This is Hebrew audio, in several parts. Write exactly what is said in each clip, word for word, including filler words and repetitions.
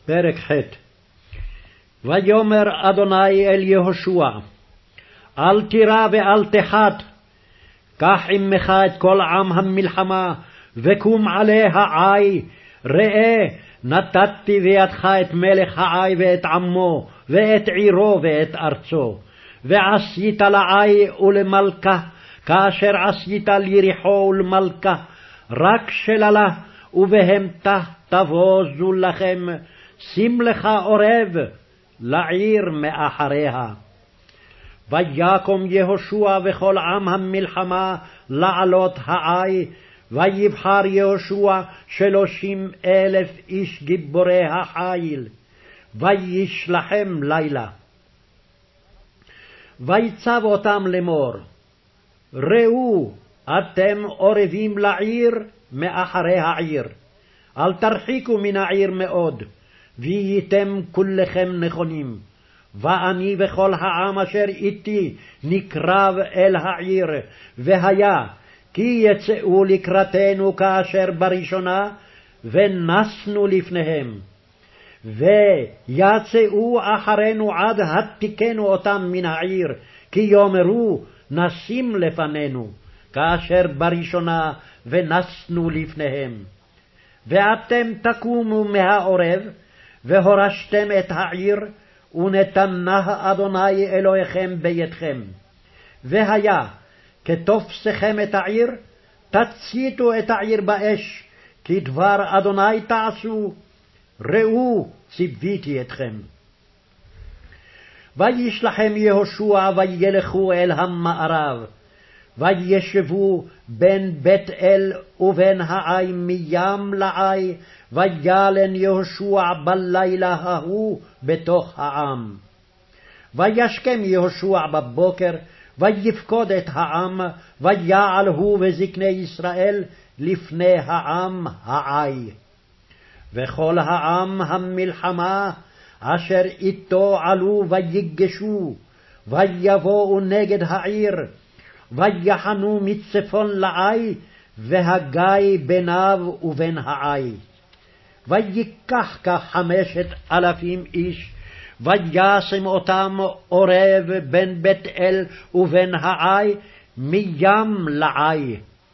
פרק ח'. ויאמר אדוני אל יהושע, אל תירא ואל תחת, קח עמך את כל עם המלחמה, וקום עלי העי, ראה נתתי בידך את מלך העי ואת עמו, ואת עירו ואת ארצו, ועשית לעי ולמלכה, כאשר עשית ליריחו ולמלכה, רק שללה ובהמתה תבוזו לכם, שים לך עורב לעיר מאחריה. ויקום יהושע וכל עם המלחמה לעלות העי, ויבחר יהושע שלושים אלף איש גיבורי החיל, וישלחם לילה. ויצב אותם לאמור, ראו אתם עורבים לעיר מאחרי העיר, אל תרחיקו מן העיר מאוד, והייתם כולכם נכונים, ואני וכל העם אשר איתי נקרב אל העיר, והיה כי יצאו לקראתנו כאשר בראשונה, ונסנו לפניהם, ויצאו אחרינו עד התיקנו אותם מן העיר, כי יאמרו נשים לפנינו, כאשר בראשונה ונסנו לפניהם. ואתם תקומו מהעורב, והורשתם את העיר, ונתנה אדוני אלוהיכם בידכם. והיה כתופסכם את העיר, תציתו את העיר באש, כי דבר אדוני תעשו, ראו ציוויתי אתכם. וישלחם יהושע וילכו אל המערב, וישבו בין בית אל ובין העי מים לעי, וילן יהושע בלילה ההוא בתוך העם. וישכם יהושע בבוקר, ויפקוד את העם, ויעל הוא וזקני ישראל לפני העם העי. וכל העם המלחמה אשר איתו עלו ויגשו, ויבואו נגד העיר, ויחנו מצפון לעי, והגיא ביניו ובין העי. ויקח כחמשת אלפים איש, וישם אותם עורב בין בית אל ובין העי, מים לעי.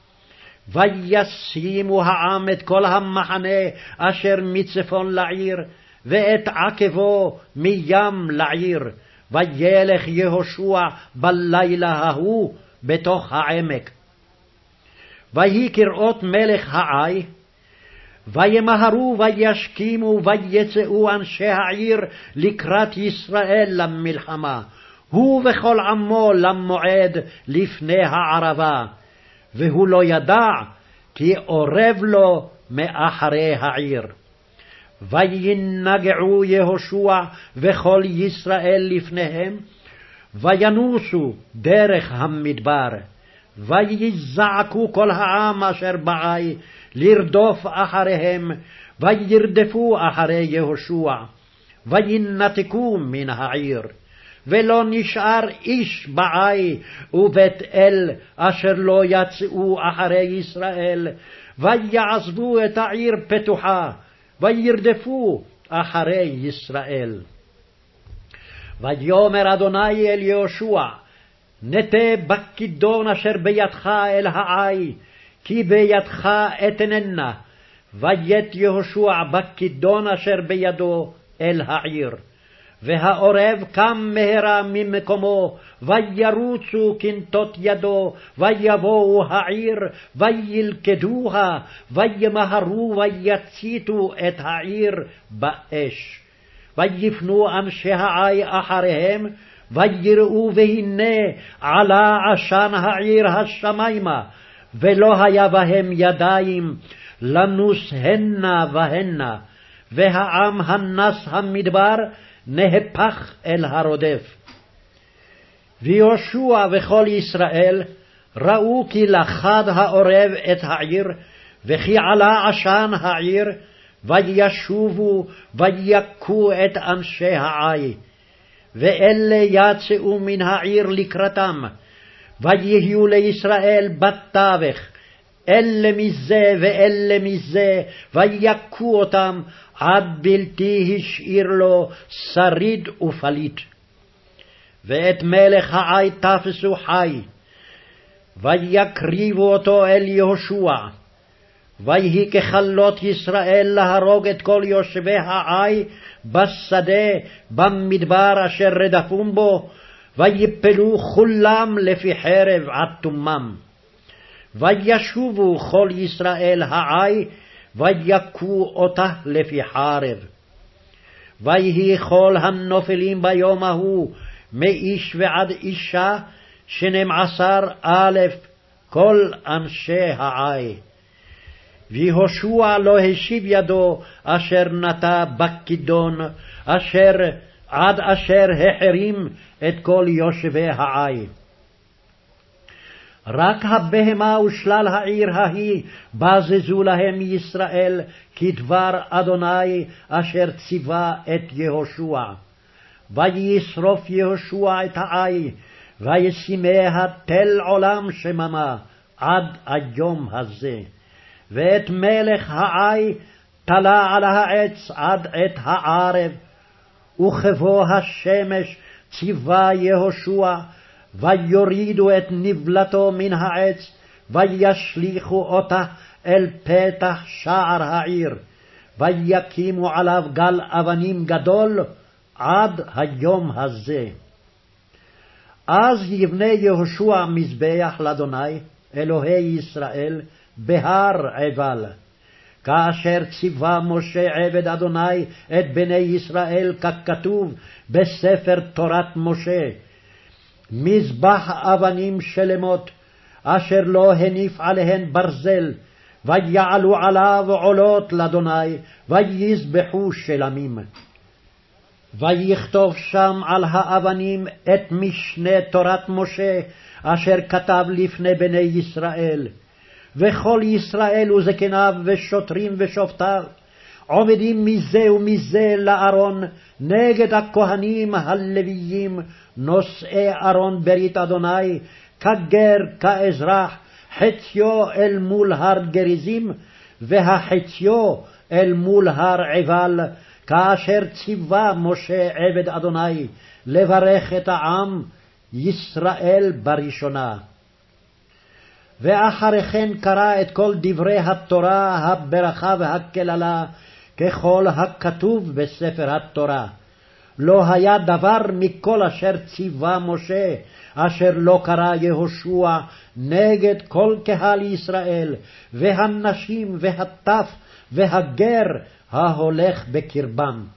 וישימו העם את כל המחנה אשר מצפון לעיר, ואת עקבו מים לעיר, וילך יהושע בלילה ההוא בתוך העמק. ויהי כראות מלך העי, וימהרו וישכימו ויצאו אנשי העיר לקראת ישראל למלחמה, הוא וכל עמו למועד לפני הערבה, והוא לא ידע כי עורב לו מאחרי העיר. וינגעו יהושע וכל ישראל לפניהם, וינוסו דרך המדבר, ויזעקו כל העם אשר בעי לרדוף אחריהם, וירדפו אחרי יהושע, וינתקו מן העיר, ולא נשאר איש בעי ובית אל אשר לא יצאו אחרי ישראל, ויעזבו את העיר פתוחה, וירדפו אחרי ישראל. ויאמר אדוני אל יהושע, נטה בכידון אשר בידך אל העי, כי בידך אתננה. וית יהושע בכידון אשר בידו אל העיר. והעורב קם מהרה ממקומו, וירוצו כנתות ידו, ויבואו העיר, וילכדוה, וימהרו ויציתו את העיר באש. ויפנו אנשי העי אחריהם, ויראו והנה עלה עשן העיר השמיימה, ולא היה בהם ידיים לנוס הנה והנה, והעם הנס המדבר נהפך אל הרודף. ויהושע וכל ישראל ראו כי לחד העורב את העיר, וכי עלה עשן העיר, וישובו ויכו את אנשי העי. ואלה יצאו מן העיר לקראתם, ויהיו לישראל בתווך אלה מזה ואלה מזה, ויכו אותם, עד בלתי השאיר לו שריד ופליט. ואת מלך העי תפסו חי, ויקריבו אותו אל יהושע, ויהי ככלות ישראל להרוג את כל יושבי העי בשדה במדבר אשר רדפום בו, ויפלו כולם לפי חרב עד תומם. וישובו כל ישראל העי, ויכו אותה לפי חרב. ויהי כל הנופלים ביום ההוא, מאיש ועד אישה, שנים עשר אלף, כל אנשי העי. ויהושע לא השיב ידו אשר נטע בכידון, אשר עד אשר החרים את כל יושבי העי. רק הבהמה ושלל העיר ההיא בזזו להם ישראל, כדבר אדוני אשר ציווה את יהושע. וישרוף יהושע את העי, וישימיה תל עולם שממה, עד היום הזה. ואת מלך העי תלה על העץ עד עת הערב, וכבוא השמש ציווה יהושע, ויורידו את נבלתו מן העץ, וישליכו אותה אל פתח שער העיר, ויקימו עליו גל אבנים גדול עד היום הזה. אז יבנה יהושע מזבח לאדוני אלוהי ישראל בהר עיבל, כאשר ציווה משה עבד אדוני את בני ישראל, ככתוב בספר תורת משה, מזבח אבנים שלמות, אשר לא הניף עליהן ברזל, ויעלו עליו עולות לאדוני, ויזבחו שלמים. ויכתוב שם על האבנים את משנה תורת משה, אשר כתב לפני בני ישראל. וכל ישראל וזקניו ושוטרים ושופטיו עומדים מזה ומזה לארון, נגד הכהנים הלוויים, נושאי ארון ברית אדוני, כגר כאזרח, חציו אל מול הר גריזים, והחציו אל מול הר עיבל, כאשר ציווה משה עבד אדוני לברך את העם ישראל בראשונה. ואחרי כן קרא את כל דברי התורה, הברכה והקללה, ככל הכתוב בספר התורה. לא היה דבר מכל אשר ציווה משה, אשר לא קרא יהושע נגד כל קהל ישראל, והנשים והטף והגר ההולך בקרבם.